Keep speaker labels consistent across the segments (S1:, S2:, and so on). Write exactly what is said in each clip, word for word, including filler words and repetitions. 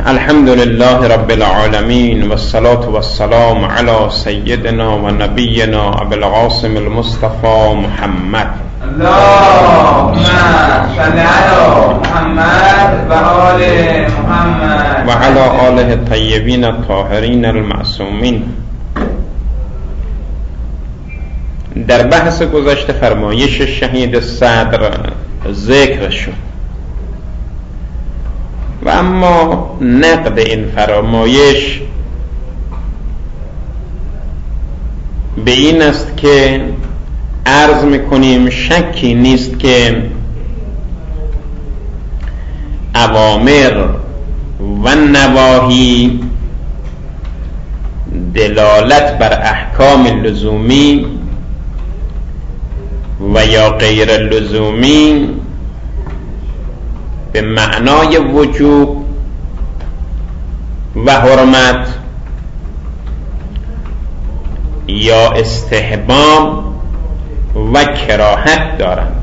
S1: الحمد لله رب العالمين والصلاة والسلام على سيدنا و نبينا ابو القاسم المصطفى محمد.
S2: اللهم صل على محمد و آل محمد
S1: و على آله الطیبین الطاهرین المعصومین. در بحث گذشته فرمایش شهید صدر ذکر شد و اما نقد این فرمایش به این است که عرض میکنیم شکی نیست که اوامر و نواهی دلالت بر احکام لزومی و یا غیر لزومی به معنای وجوب و حرمت یا استحباب و کراهت دارند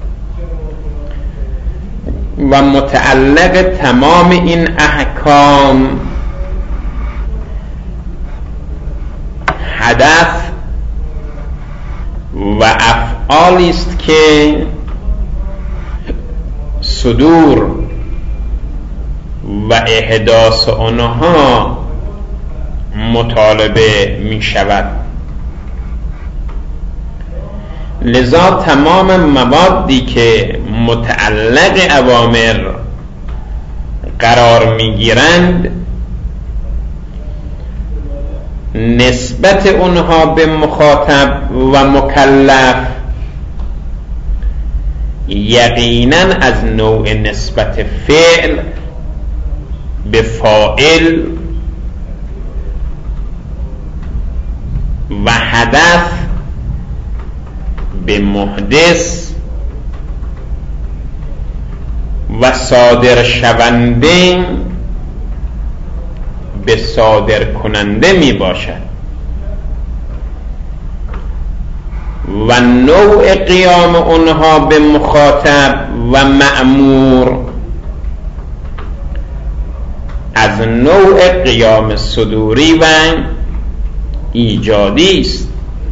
S1: و متعلق تمام این احکام هدف و افعالی است که صدور و احداث آنها مطالبه می شود. لذا تمام موادی که متعلق اوامر قرار می گیرند نسبت اونها به مخاطب و مکلف یقینا از نوع نسبت فعل به فاعل و هدف به محدث و صادر شونده به صادر کننده می باشد و نوع قیام اونها به مخاطب و مأمور از نوع قیام صدوری و ایجادی است.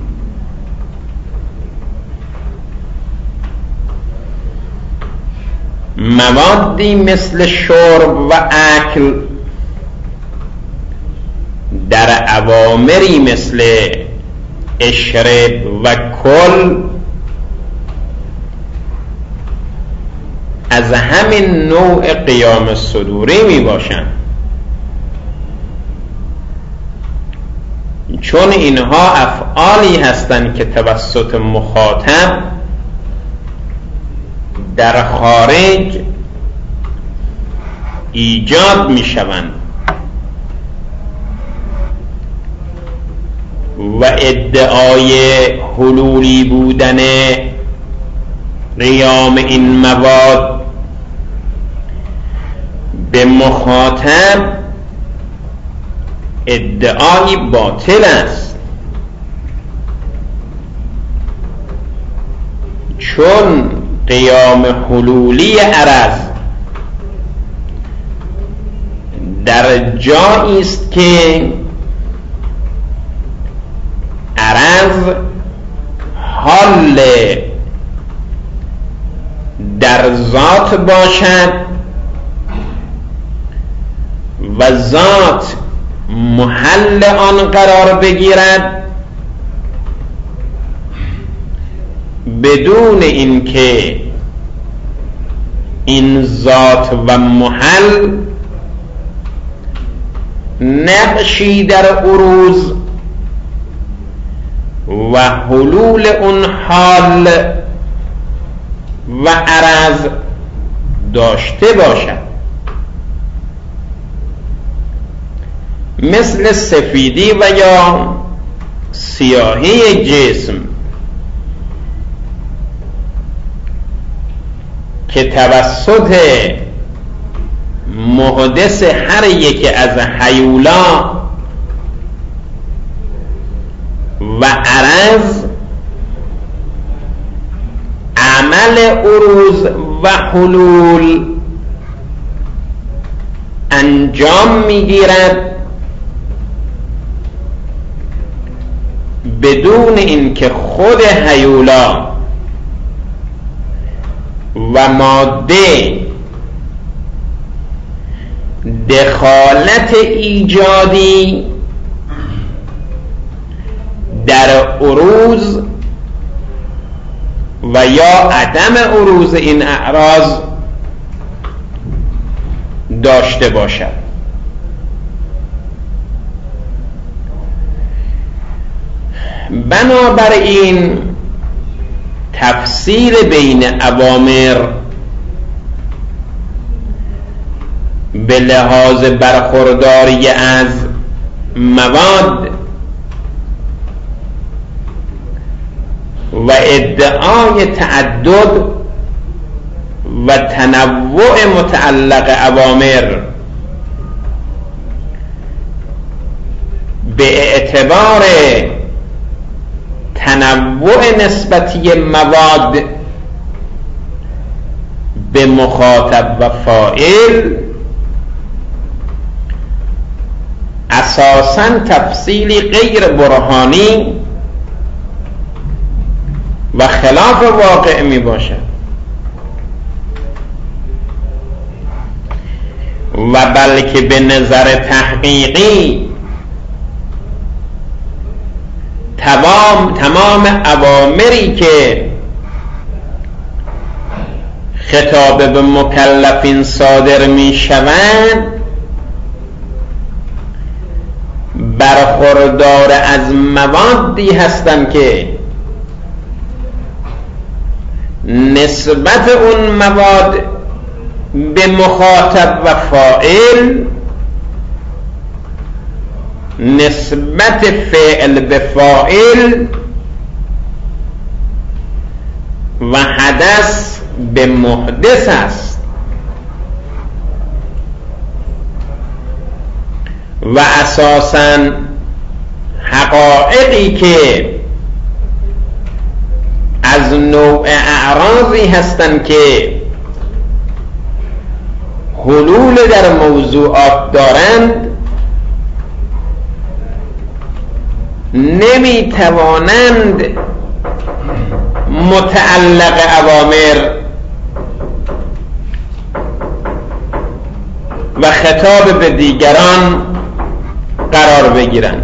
S1: موادی مثل شرب و اکل در اوامری مثل اشرب و کل از همین نوع قیام صدوری می باشند، چون اینها افعالی هستند که توسط مخاطب در خارج ایجاد می شوند و ادعای حلولی بودن قیام این مواد به مخاطب ادعای باطل است، چون قیام حلولی عرض در جایی است که عرض حال در ذات باشد و ذات محل آن قرار بگیرد بدون اینکه این ذات و محل نقشی در عروض و حلول اون حال و عرض داشته باشد، مثل سفیدی و یا سیاهی جسم که توسط محدث هر یک از هیولا و عرض عمل عروض و حلول انجام میگیرد بدون اینکه خود هیولا و ماده دخالت ایجادی در عروض و یا عدم عروض این اعراض داشته باشد. بنابراین تفسیر بین اوامر به لحاظ برخورداری از مواد و ادعای تعدد و تنوع متعلق اوامر به اعتبار تنوع نسبتی مواد به مخاطب و فاعل اساساً تفصیلی غیر برهانی و خلاف واقع می باشد و بلکه به نظر تحقیقی تمام تمام اوامری که خطاب به مکلفین صادر می شوند برخوردار از موادی هستند که نسبت اون مواد به مخاطب و فاعل، نسبت فعل به فاعل و حدث به محدث است و اساساً حقایقی که از نوع اعراضی هستند که حلول در موضوعات دارند نمی توانند متعلق اوامر و خطاب به دیگران قرار بگیرند،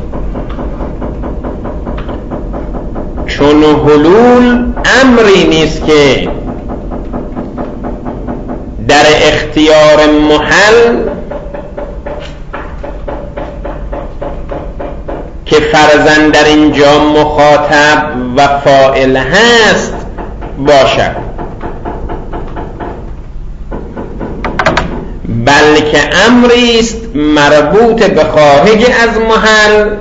S1: چون حلول امری نیست که در اختیار محل که فرضاً در اینجا مخاطب و فاعل هست باشد، بلکه امری است مربوط به خارج از محل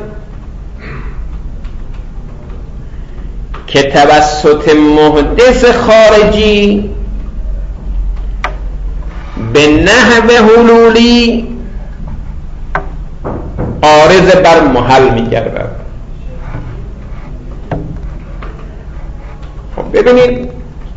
S1: که توسط محدث خارجی به نحو حلولی عارض بر محل می‌گردد. خب ببینید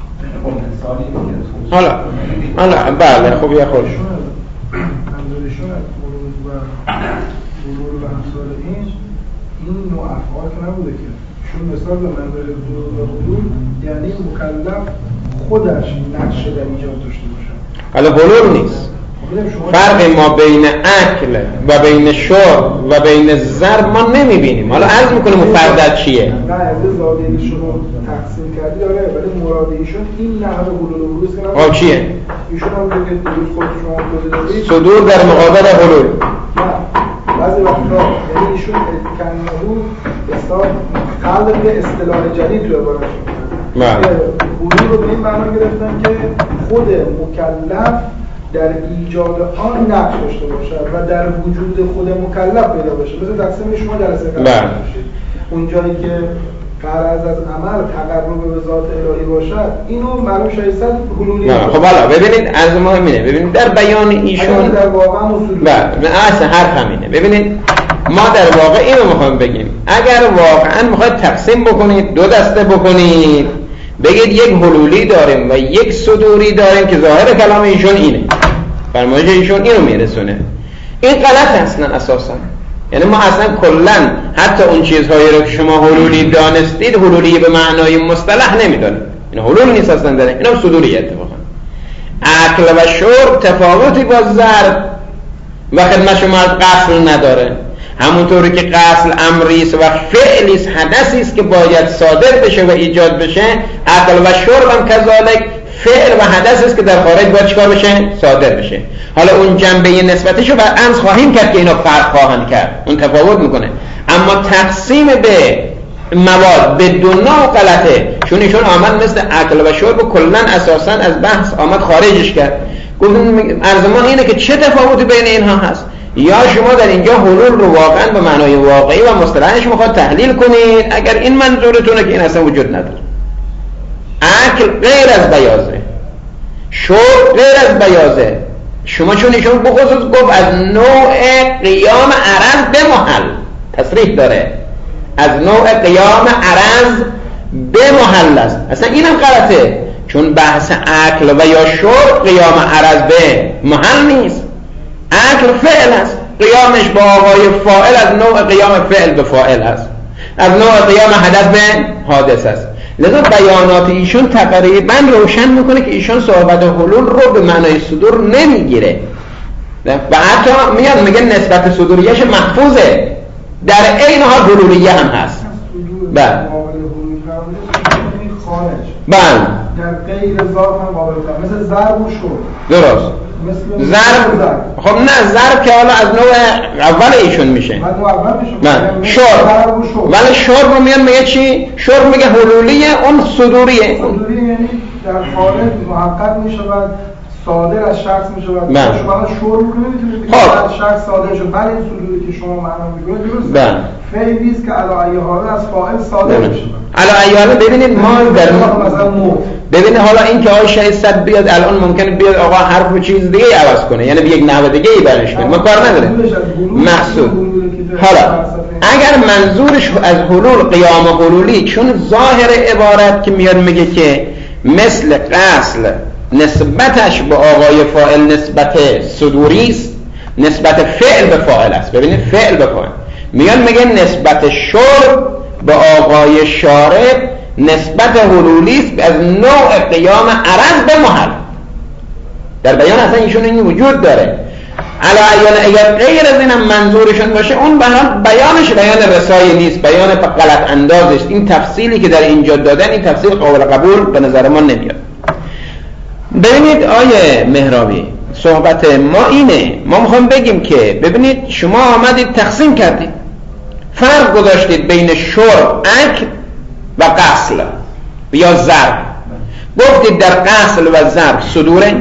S1: حالا حالا بله خب یه خوش
S3: منظورشون از خروج و حلول و امثال این این نوع افعال که نبوده که شون مثال به منظور حلول و حلول یعنی مکلف خودش نقش در ایجاد داشته باشه.
S1: حالا حلول نیست، فرق ما بین اکل و بین شرب و بین ضرب ما نمیبینیم. حالا عرض میکنیم اون فرق چیه؟
S3: نه از زاده ایشون رو تقسیم کردی داره، ولی مراد ایشون این نحو حلول و بروز که
S1: آه چیه؟
S3: ایشون هم میگه که دیروز خود شما توضیح دادید
S1: صدور در مقابل حلول.
S3: نه بعضی وقتا یعنی ایشون کنهو حساب خلق به اصطلاح جدید رو عبارت
S1: بله.
S3: حلول رو به این معنا گرفتن که خود مکلف در ایجاد آن نقش داشته باشد و در وجود خود مکلف پیدا باشه. مثل تقسیم شما جلسه قبل باشید اون جایی که غرض از عمل تقرب به ذات الهی باشد اینو معلوم شایستد حلولی.
S1: خب حالا ببینید از ما همینه، ببینید در بیان ایشون
S3: در واقع اصول
S1: بله اصلا حرف همینه. ببینید ما در واقع اینو میخوایم بگیم اگر واقعا میخواید تقسیم بکنید دو دسته بکنید بگید یک حلولی داریم و یک صدوری داریم که ظاهر کلام ایشون اینه فرمایش ایشون اینو میرسونه. این غلط اصلا اساسا. یعنی ما اصلا کلا حتی اون چیزهایی رو که شما حلولی دانستید حلولی به معنای مصطلح نمیدونید. این حلول نیست اصلا داره. اینا صدوریه اتفاقا. عقل و شرب تفاوتی با ضرب و خدمت شما از قصل نداره. همونطوری که قصل امریست و فعلیست، حدثیست که باید صادر بشه و ایجاد بشه، عقل و شرب هم کذالک فعل و حدثیست که در خارج باید چیکار بشه؟ صادر بشه. حالا اون جنبه نسبتیشو بعد خواهیم کرد که اینا فرق خواهند کرد، اون تفاوت میکنه. اما تقسیم به مواد به دو نوع غلطه، چون ایشون آمد مثل عقل و شرب کلا اساسا از بحث آمد خارجش کرد. گفتم ارزمان اینه که چه تفاوتی بین اینها هست. یا شما در اینجا حلول رو واقعا به معنای واقعی و مصطلحش میخواد تحلیل کنید، اگر این منظورتونه که این اصلا وجود نداره. عقل غیر از بیازه، شرب غیر از بیازه. شما چون ایشون بخصوص گفت از نوع قیام عرض به محل تصریح داره، از نوع قیام عرض به محل است. اصلا اینم غلطه، چون بحث عقل و یا شرب قیام عرض به محل نیست. عقل فعل است، قیامش با آقای فاعل از نوع قیام فعل به فاعل است، از نوع قیام حدث به حادث است. لذا بیانات ایشون تقریبا روشن میکنه که ایشون صحبت حلول رو به معنای صدور نمیگیره و حتی میاد میگه نسبت صدوریش محفوظه، در عین حال حلولیه هم هست. بله بله
S3: در غیر ذات هم قابل کنه، مثل ضرب و شرب.
S1: درست. ضرب خب نه، ضرب که حالا از نوع اول ایشون میشه.
S3: من نوع اول میشه.
S1: من شرب. ولی شرب رو میاد میگه چی؟ شرب میگه حلولیه، اون صدوریه.
S3: صدوریه یعنی در خارج محقق میشود، صادر از شخص میشود. شما شرب رو نمیتونید از شخص صادر شد. ولی صدوری که شما معنا میگید درست.
S1: بله.
S3: فعلی است که علی ای حال از فاعل صادر میشه.
S1: علی ای حال ببینید ما در مثلا مو ببینید حالا این که آقای شهید صد بیاد الان ممکنه بیاد آقا حرف و چیز دیگه ای عوض کنه، یعنی به یک نحو دیگه ای برش کنه، ما کار نداره. محسود حالا اگر منظورش از حلول قیام حلولی، چون ظاهر عبارت که میاد میگه که مثل قصل نسبتش به آقای فاعل نسبت صدوری است، نسبت فعل به فاعل است. ببینید فعل به فاعل میاد میگه نسبت شرب به آقای شارب نسبت حلولی است از نوع قیام عرض به محل. در بیان اصلا ایشون این وجود داره. علی اگر غیر از اینم منظورشون باشه، اون بیانش بیان رسایی نیست، بیان غلط انداز است. این تفصیلی که در اینجا دادن این تفصیل قابل قبول به نظر ما نمیاد. ببینید آیه مهرابی، صحبت ما اینه، ما میخوام بگیم که ببینید شما آمدید تقسیم کردید، فرق گذاشتید بین شرب اکل و قصل یا ضرب. گفتید در قصل و ضرب صدوره،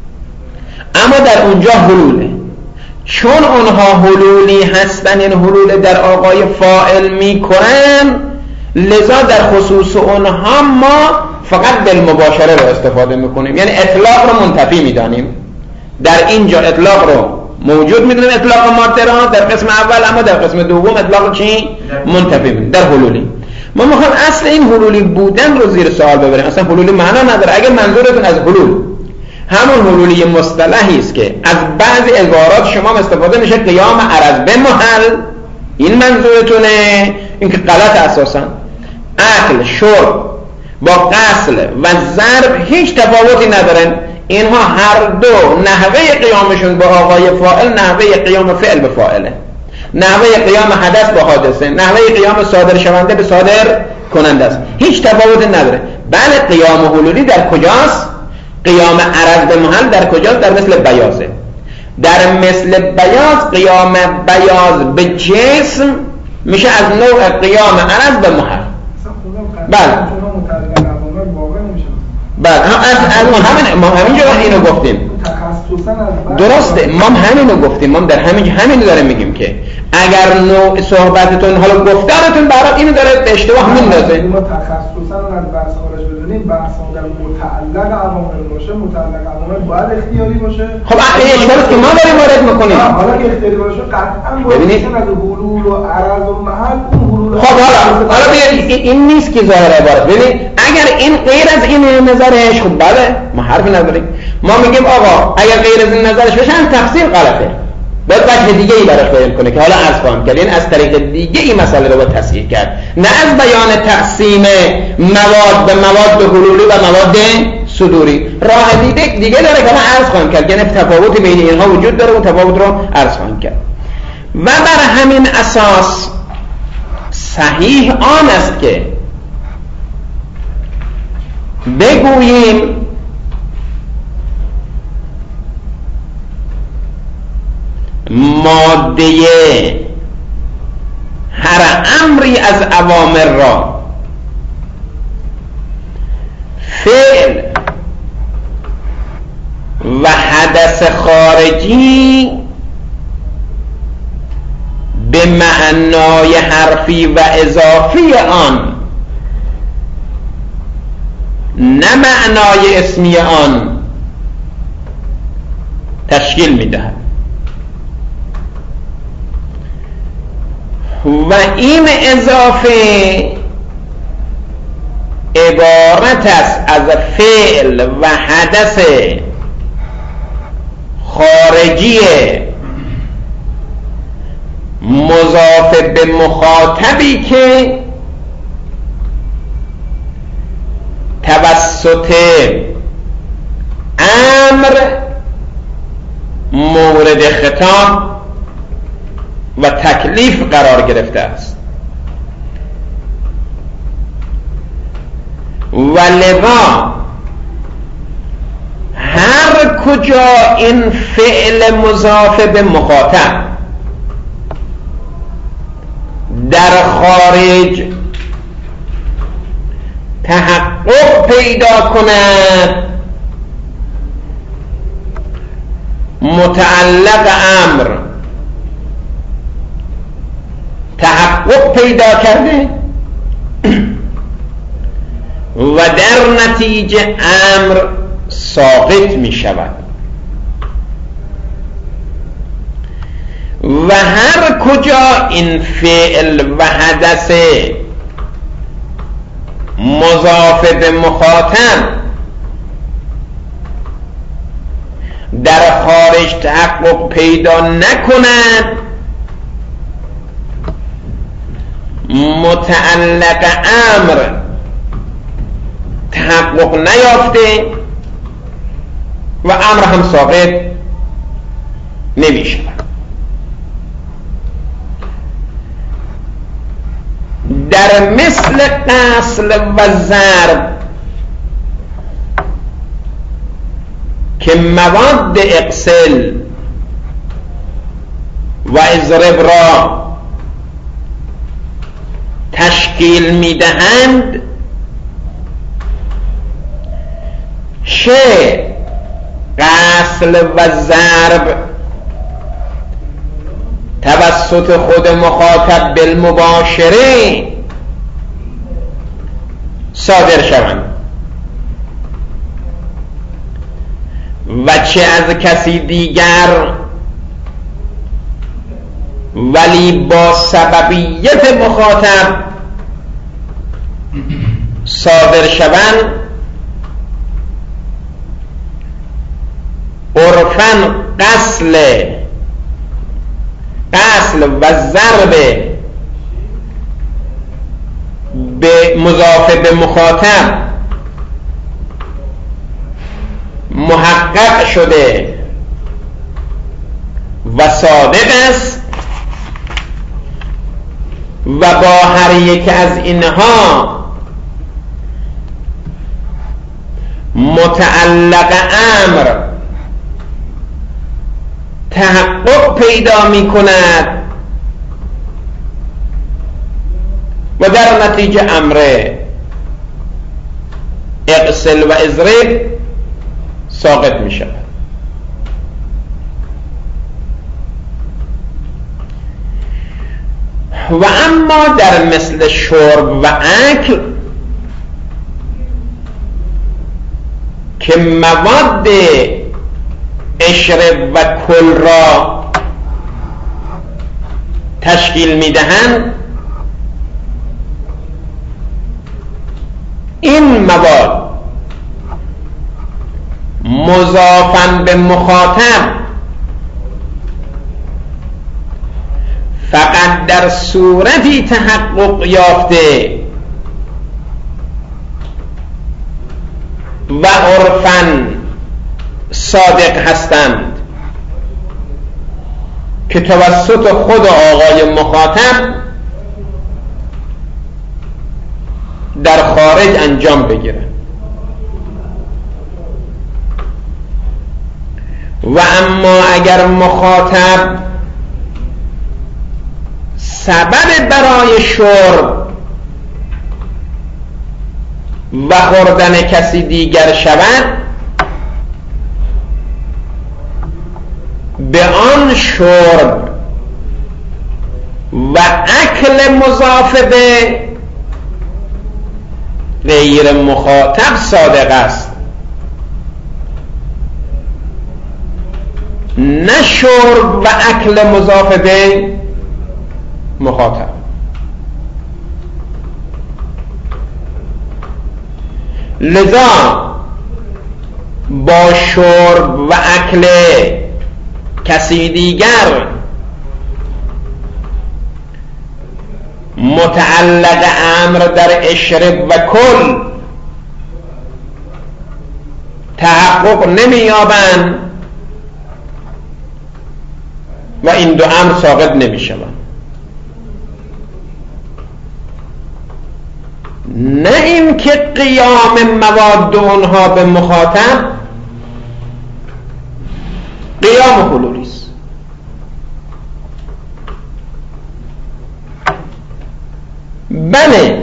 S1: اما در اونجا حلوله. چون اونها حلولی هستن، این حلول در آقای فاعل میکنن، لذا در خصوص اونها ما فقط بالمباشره رو استفاده میکنیم، یعنی اطلاق رو منتفی میدانیم. در اینجا اطلاق رو موجود میدونیم، اطلاق ماطران در قسم اول، اما در قسم دوم اطلاق چی؟ منتفی میدونیم در حلولی. ما میخوام اصل این حلولی بودن رو زیر سوال ببریم. اصلا حلولی معنا نداره. اگر منظورتون از حلول همون حلولی مصطلحی است که از بعضی عبارات شما استفاده میشه قیام عرض به محل، این منظورتونه، این که غلط اساسا. عقل، شرب با قصل و ضرب هیچ تفاوتی ندارن. اینها هر دو نحوه قیامشون با آقای فاعل نحوه قیام فعل به فاعله، نحوه قیام حدث به حادثه، نحوه قیام صادر شونده به صادر کننده است. هیچ تفاوتی نداره. بله قیام حلولی در کجاست؟ قیام عرض به محل در کجاست؟ در مثل بیازه. در مثل بیاز قیام بیاز به جسم میشه از نوع قیام عرض به محل. بله بله همین ما همینجا اینو گفتیم. درسته، ما همینو گفتیم، ما در همین همین داره میگیم که اگر نوع صحبتتون حالا گفتارتون برای اینو داره به اشتباه میندازه.
S3: ما تخصصا از بحث خارج بدونیم، بحث در متعلق عوامل باشه، متعلق عوامل باید اختیاری باشه.
S1: خب این اشکالی که ما داریم وارد بکنید.
S3: حالا که اختیاری باشه قطعا باید از حلول و عرض و محل اون حلول.
S1: خب حالا حالا ببین این نیست که ظاهر عبارت. ببین اگر این غیر از این نظرش، خب بله ما حرفی نداریم. ما میگیم آقا اگر غیر از این نظرش بشه هم تفسیر غلطه. باید وجه دیگه ای براش بیان کنه که حالا عرض خواهم کرد، این از طریق دیگه این مسئله رو باید تصحیح کرد، نه از بیان تقسیم مواد به مواد حلولی و مواد صدوری. راه دیگه دیگه داره که من عرض خواهم کرد، یعنی تفاوتی بین اینها وجود داره، اون تفاوت رو عرض خواهم کرد. و بر همین اساس صحیح آن است که بگوییم ماده هر امری از اوامر را فعل و حدث خارجی به معنای حرفی و اضافی آن، نه معنای اسمی آن، تشکیل می‌دهد. و این اضافه عبارت است از فعل و حدث خارجی مضاف به مخاطبی که توسط امر مورد خطاب و تکلیف قرار گرفته است. و لذا هر کجا این فعل مضاف به مخاطب در خارج تحقق پیدا کند، متعلق امر تحقق پیدا کرده و در نتیجه امر ساقط می شود. و هر کجا این فعل و حدث مضاف به مخاطب در خارج تحقق پیدا نکند، متعلق امر تحقق نیافته و امر هم ساقط نمی شود. در مثل قصل و ضرب که مواد اقسل و اضرب را تشکیل میدهند، چه قصل و ضرب توسط خود مخاطب بالمباشره صادر شوند و چه از کسی دیگر ولی با سببیت مخاطب صادر شوند، عرفاً قصل قصل و ضرب به مضاف به مخاطب محقق شده و صادق است و با هر یک از اینها متعلق امر تحقق پیدا می کند و در نتیجه امر اقسل و اضرب ساقط می شود. و اما در مثل شرب و اکل که مواد اشرب و کل را تشکیل میدهند این مواد مضافاً به مخاطب فقط در صورتی تحقق یافته و عرفاً صادق هستند که توسط خود آقای مخاطب در خارج انجام بگیرن و اما اگر مخاطب سبب برای شرب و خوردن کسی دیگر شود به آن شرب و اکل مضاف به غیر مخاطب صادق است، نه شرب و اکل مضاف به مخاطب. لذا با شرب و اکل کسی دیگر متعلق امر در اشرب و کل تحقق نمی‌یابند و این دو امر ساقط نمی‌شوند. نه این که قیام مواد اونها به مخاطب قیام حلولی است، بله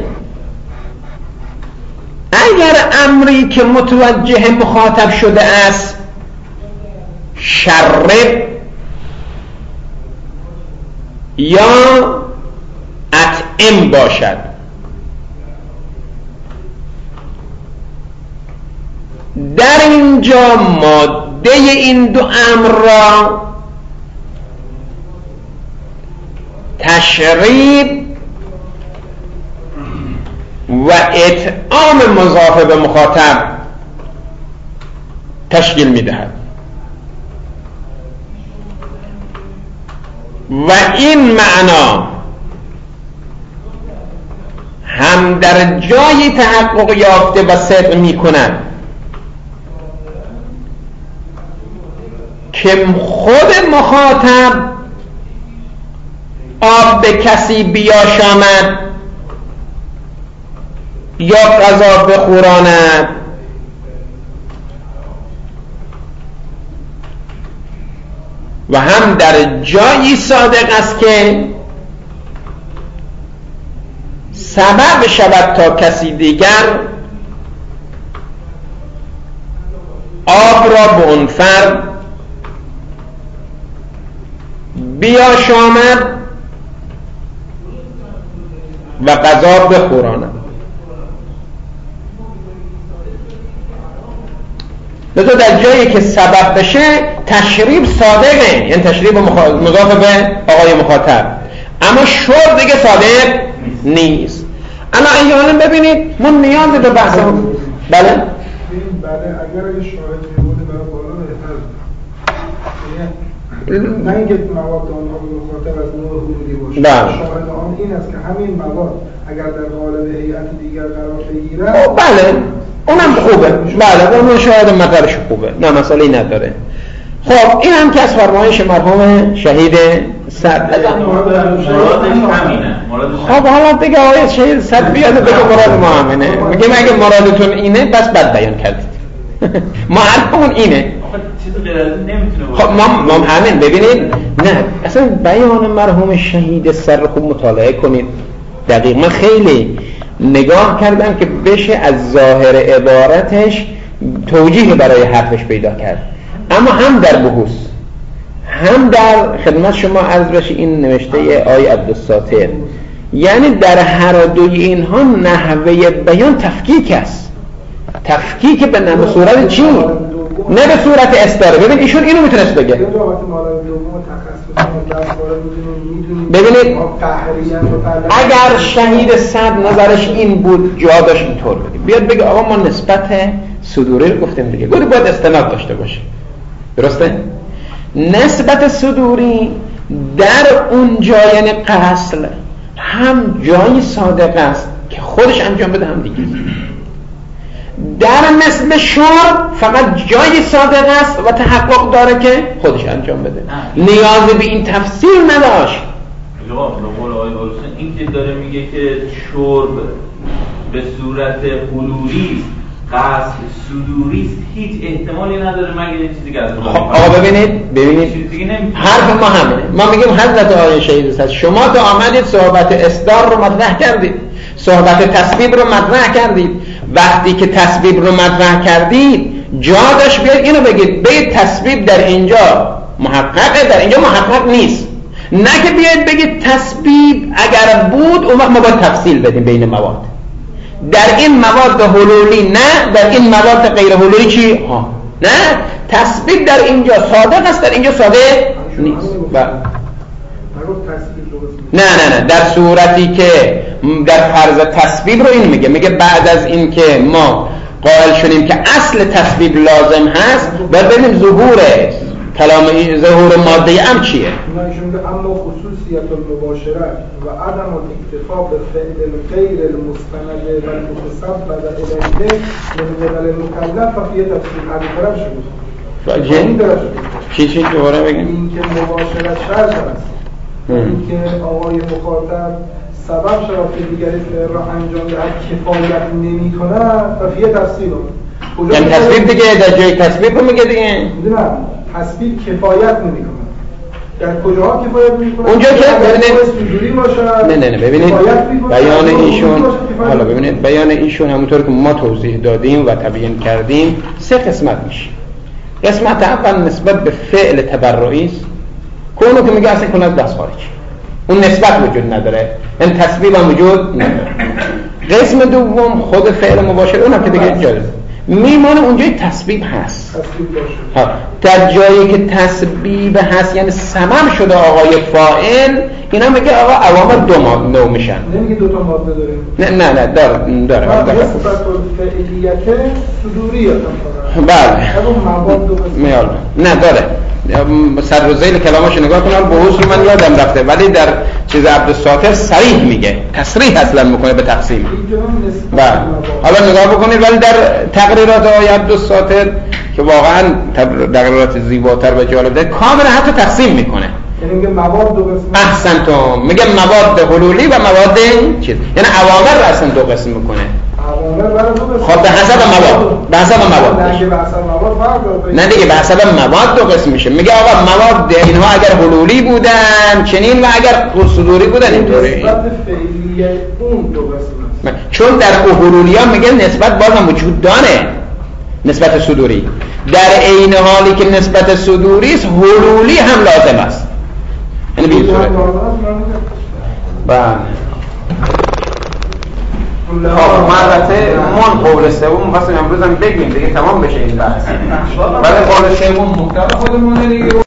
S1: اگر امری که متوجه مخاطب شده است شرب یا اطعم باشد، در اینجا ماده این دو امر را تشریب و اطعام مضاف به مخاطب تشکیل می‌دهد و این معنا هم در جایی تحقق یافته و صدق می‌کند که خود مخاطب آب به کسی بیاشامد یا غذا بخوراند و هم در جایی صادق است که سبب شود تا کسی دیگر آب را به اون فرد بیاشامد و غذا بخوراند. لذا در جایی که سبب بشه تشریب صادقه، یعنی تشریب مضاف به آقای مخاطب، اما شرب دیگه صادق نیست. الان احیانا ببینید من نیاز به بحث هم بله
S3: بله اگر یه شاهد میبوده برای بالا بهتر، نه اینکه مواد آنها به مخاطب از نوع حدودی باشه. شاهد آن این است که همین مواد اگر در قالب هیئت دیگر قرار بگیرد
S1: بله اونم خوبه، بله اون شاهد مطلبش خوبه، نه مسئله نداره. خب این هم که از فرمایش مرحوم شهید صد خب حالا دیگه آقای شهید صد بیاد بگه مراد ما همینه، میگه اگه مرادتون اینه بس بد بیان کردید ما حرفمون اینه. خب ما ما همین ببینید، نه اصلا بیان مرحوم شهید سر خوب مطالعه کنید دقیق. من خیلی نگاه کردم که بشه از ظاهر عبارتش توجیه برای حرفش پیدا کرد، اما هم در بحوث هم در خدمت شما عرض بشه این نوشته آی عبدالساتر، یعنی در هر دوی اینها نحوه بیان تفکیک است. تفکیک به نحو صورت چی؟ نه به صورت استاره. ببین ایشون اینو میتونست بگه. ببینید اگر شهید صد نظرش این بود جا داشت اینطور بگیم بیاد بگه آقا ما نسبت صدوری رو گفتیم دیگه، گفت باید استناد داشته باشه. درسته؟ نسبت صدوری در اون جای یعنی قصل هم جای صادق است که خودش انجام بده هم دیگه. در مثل شرب فقط جای صادق است و تحقق داره که خودش انجام بده، نیاز به این تفسیر نداشت.
S4: جواب به قول آقای حسین این که داره میگه که شرب به صورت حلولی است، قصد صدوری است، هیچ احتمالی نداره مگر یه چیزی که از خدا.
S1: آقا ببینید ببینید حرف ما همینه. ما میگیم حضرت آقای شهید صد شما تا آمدید صحبت اصدار رو مطرح کردید، صحبت تسبیب رو مطرح کردید. وقتی که تسبیب رو مطرح کردید جا داشت بیاد اینو بگید بگید تسبیب در اینجا محققه، در اینجا محقق نیست. نه که بیاید بگید تسبیب اگر بود اون وقت ما باید تفصیل بدیم بین مواد. در این مواد حلولی نه، در این مواد غیر حلولی چی؟ ها نه، تسبیب در اینجا صادق است، در اینجا صادق نیست. نه نه نه در صورتی که در فرض تسبیب رو این میگه میگه بعد از این که ما قائل شدیم که اصل تسبیب لازم هست باید ببینیم ظهور کلام ظهور ماده ام چیه.
S3: اما خصوصیت المباشرت و عدم الاکتفا به فعل غیر المستند و المتصب بعد الیه من قبل المکلف ففیه تفسیر علیه شده.
S1: این چی چی دوباره بگیم؟
S3: این که مباشرت شرط است، این که آقای مخاطب سبب شد که دیگری فعل را انجام دهد کفایت نمی کند و فیه تفسیر رو
S1: یعنی تسبیب دیگه در جای تسبیب رو میگه دیگه
S3: میدونم تسبیب کفایت نمی کند. در کجاها کفایت می کند؟
S1: اونجا که
S3: ببینید
S1: نه نه نه ببینید بیان ایشون حالا ببینید بیان ایشون همونطور که ما توضیح دادیم و تبیین کردیم سه قسمت میشه. قسمت اول نسبت به فعل تبرعی است که اونو که میگه اصلا کند دست خارج، اون نسبت وجود نداره، این تسبیب هم وجود نداره. قسم دوم خود فعل مباشر، اونم که دیگه جالب میمونه اونجای تسبیب هست. ها در جایی که تسبیب هست یعنی سبب شده آقای فاعل، اینا میگه آقا عوامل دو ماده نو میشن.
S3: نمیگه دو تا ماده داره.
S1: نه نه نه داره داره.
S3: نسبت فعلیت صدوری هستن.
S1: بله.
S3: اون مواد دو
S1: میاد. نه داره. سر و ذیل کلامش نگاه کنال بحث من یادم رفته ولی در چیز عبدالساتر صریح میگه، تصریح اصلا میکنه به تقسیم. بله حالا نگاه بکنید ولی در تقریرات آقای عبدالساتر که واقعا تقریرات زیباتر و جالب‌تر کاملا حتی تقسیم میکنه.
S3: یعنی میگه مواد دو قسم.
S1: احسنتم. میگه مواد حلولی و مواد چیز، یعنی عوامل رو اصلا دو قسم میکنه. خب به حسب مواد به حسب مواد نه دیگه به حسب مواد دو قسم میشه. میگه آقا مواد اینها اگر حلولی بودن چنین و اگر صدوری بودن اینطوری.
S3: نسبت فعلی اون دو قسم است.
S1: چون در حلولی ها میگه نسبت بازم وجود داره، نسبت صدوری در عین حالی که نسبت صدوری است حلولی هم لازم است. یعنی به این صورت بله. خب مرته من قول سوم می‌خواستیم امروز هم بگیم دیگه تمام بشه این بحث. ولی قول سوم محتوا خودمونه دیگه.